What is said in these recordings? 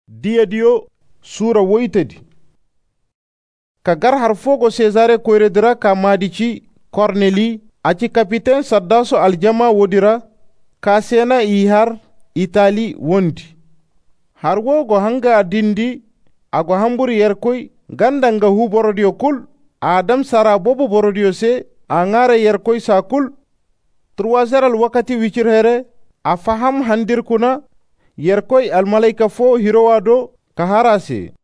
Diyo sura woitedi. Ka gar har fogo Cesare koyredira ka madici Korneli aci kapiten saddaso aljama wodira ka sena i har Itali wondi. Har wogo hanga dindi ago hamburi yerkoy gandanga hu borodio kul Adam sara bobo borodio se a ngare yerkoy sa kul 3 wakati wichir here a faham handir kuna yerkoy almalaika fo hirowado ka harase.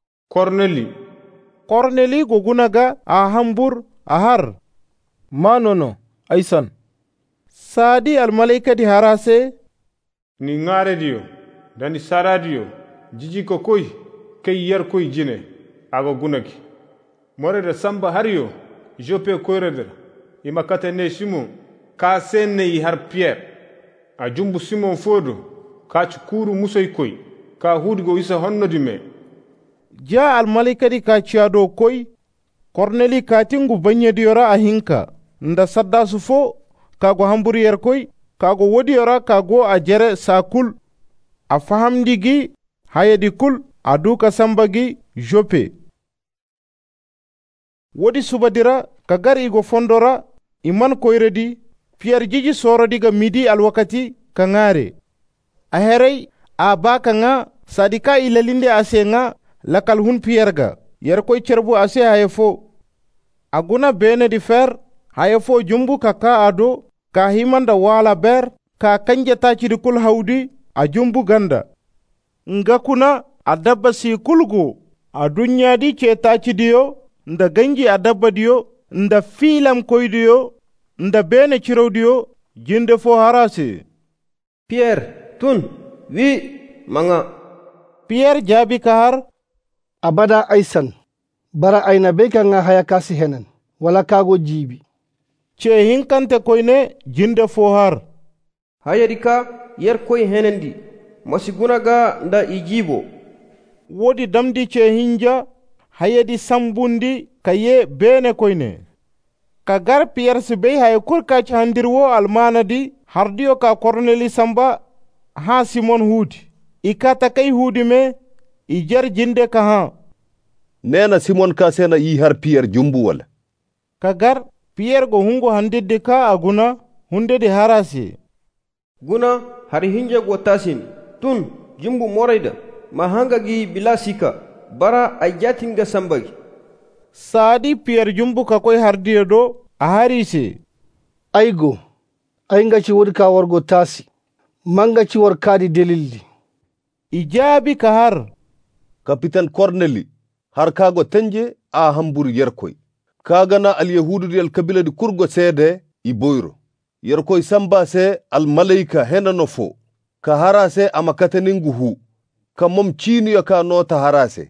Korneli gogunaga a hambur a har manono aisan sadi almalaika di harase ni ngare diyo dani sara diyo jiji ko koy kay yerkoy jine ago gunaki morede samba hariyo jope koyreder imakate ne simon ka senne yi har Pierre a jumbu simon fodo ka cukuru musoy koy ka hudgo isa honnodi me ja almalika di ka ciado koy Korneli katingu banyediyora a hinka nda saddasu fo kago hamburi yer koy kago wodiyora kago a jere sakul a fahamdigi hayedi kul a duka sambagi Jope. Wodi subadira ka gar igo fondora iman koyredi Pierre jiji sorodiga midi alwakati ka ngare a herey a baka nga sadika ilalinde ase nga lakal hun Pierre ga yer koy cerbu ase hayefo aguna bene di fer hayefo jumbu ka ado ka himanda wala ber ka kanje tacidi kul haudi a jumbu ganda nga kuna a dabba si kulgo a dunya di ce tacidiyo nda ganji a dabba diyo nda filam koydiyo nda bene cirodiyo jinde fo harase. Pierre tun wi manga Pierre jaabi ka har abada aisan bara aina beka nga haya kasi henen wala kago jibi ce hinkante koyne jinde fo har hayadika yer koy henendi masigunaga nda ijibo wodi damdi ce hinja hayadi sambundi kaye bene koyne ka gar Pierre sibey hay kurka ci handirwo almanadi hardiyo ka Korneli samba ha Simon hudi ikata kay hudi me ijar jinde ka ha nena Simon ka sena yi har Pierre jumbu wala ka gar Pierre go hungo handidde ka aguna hundede harase guna har hinje go tasin tun jumbu morayda ma hanga gi bilasika bara ay jatinga sambagi sadi Pierre jumbu ka koy hardiyo do a harise aigo ainga ci wodi ka wargo tasi manga ci war kadi delildi ijabi ka har Kapitan Korneli har kago tenje a hamburu yerkoy kagana al yahudu di al kabila di kurgo sede i boyro yerkoy samba se al malaika henano fo ka harase amakateningu hu ka mom chinu ya ka nota harase.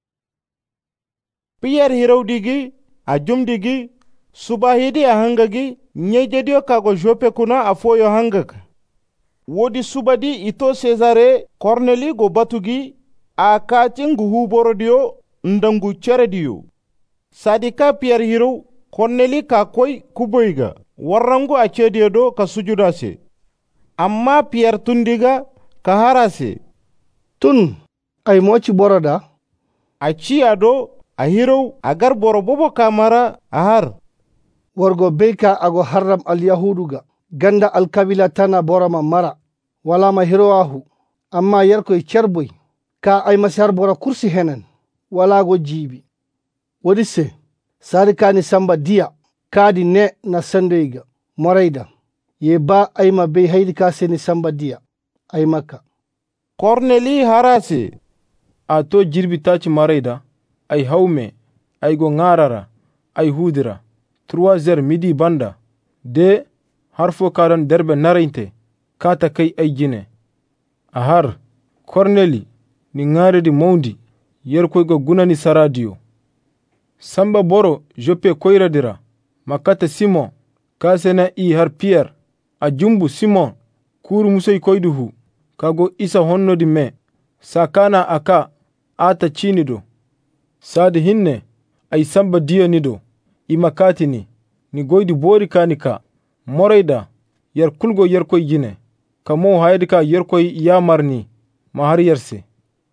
Pierre hirawdigi a jumdigi subahidi a hangagi nyejedio kago Jope kuna a foyo hangaka wodi subadi ito Cesare Korneli go batugi a katingu hu borodio ndangu cerediyo sadika Pierre hiraw Korneli ka koy kuboyga warrangu a cediyo do ka sujudase amma Pierre tundiga ka harase tun ay moci boroda a ciya do a hiraw agar boro bobo kamara a har wargo beka ago harram al yahuduga ganda al kabila tana borama mara wala ma hiroahu amma yerkoy cerboy ka ay masar bora kursi henen wala go jibi wodi se sari kani samba dia kadi ne na sandeyga morayda ye ba ay ma be haydi ka seni samba dia ay makka Korneli harase a to jirbi taci marayda ay hawme ay go ngarara ay hudira 3 midi banda de har fo karan derbe narinte kata kai ay jine a har Korneli ni ngaredi mawdi yerkoy go gunani saradiyo samba boro Jope koyradira makata Simon kasena i har Pierre a jumbu Simon kuru musoy koyduhu kago isa honnodi me sakana aka ata chinido sadi hinne ay samba diyo nido imakatini ni goydi bori kanika morayda yer kulgo yerkoy jine kamo haydi ka yerkoy yamarni ma har yerse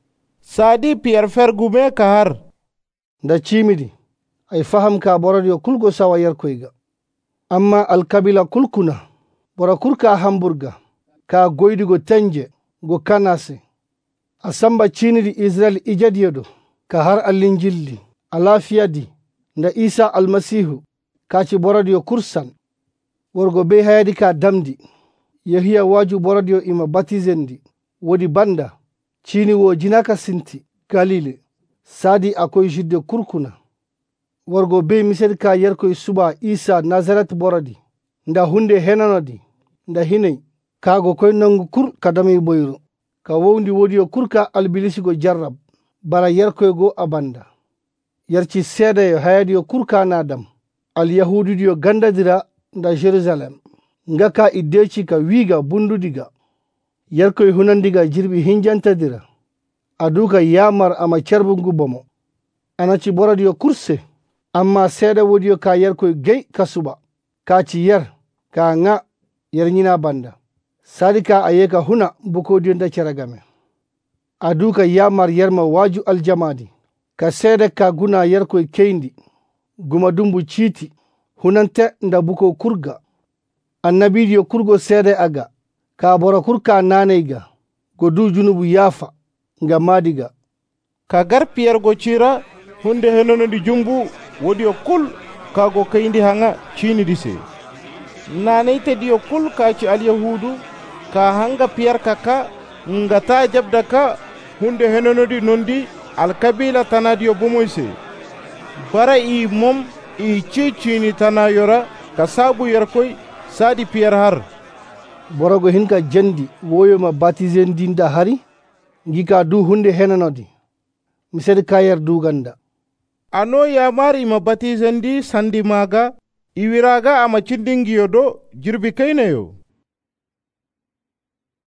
sadi Pierre fergume ka har nda cimidi ay faham ka borodiyo kulgo sawa yarkoyga amma alkabila kulkuna bora kurka hamburga ka goydigo tenje go kanase a samba cinidi israel ijadiyodo ka har allin jilli a lafiyadi nda isa almasihu kaci borodiyo kursan worgo be hayadi ka damdi yahiya waju borodiyo ima batizendi wodi banda cini wo jinaka sinti galile sadi akoy jidde kurkuna worgo be mised ka yerkoy suba isa nazaret borodi nda hunde henanodi nda hinay kago koy nangu kur kadami boyru ka wowndi wodiyo kurka albilisigo jarrab bara yerkoygo abanda yarci seedayo hayadiyo kurka nadam alyahudidiyo gandadira nda jerusalem ngaka iddeci ka wiiga bundudiga yerkoy hunandiga jirbi hinjantadira aduka yamar ama cerbungu bomo anaci borodiyo kurse amma seeda wodiyo ka yerkoy gey ka suba kaci yer ka nga yerñina banda sadi ka ayeka huna bukodiyo nda ceragame aduka yamar yerma waju aljamadi ka seeda ka guna yerkoy keyndi guma dumbu ciiti hunante nda buko kurga annabidiyo kurgo seeda aga ka bora kurka naneyga go du junubu yafa nga madiga ka gar Pierre go cira hunde henonodi jumbu wodiyo kul kago kayndi hanga cinidi se naneyte diyo kul kaci alyahudu ka hanga Pierre kaka ngata jabda ka hunde henonodi nondi alkabila tanadiyo bomoyse bara i mom i cicini tana yora ka sabu yerkoy sadi Pierre har borogo hinka jandi woyoma batizendinda hari ngika du hunde henanodi misedi kayer duganda ano yamar ima batizendi sandi maga iwiraga ama cindingiyo do jirbi kayneyo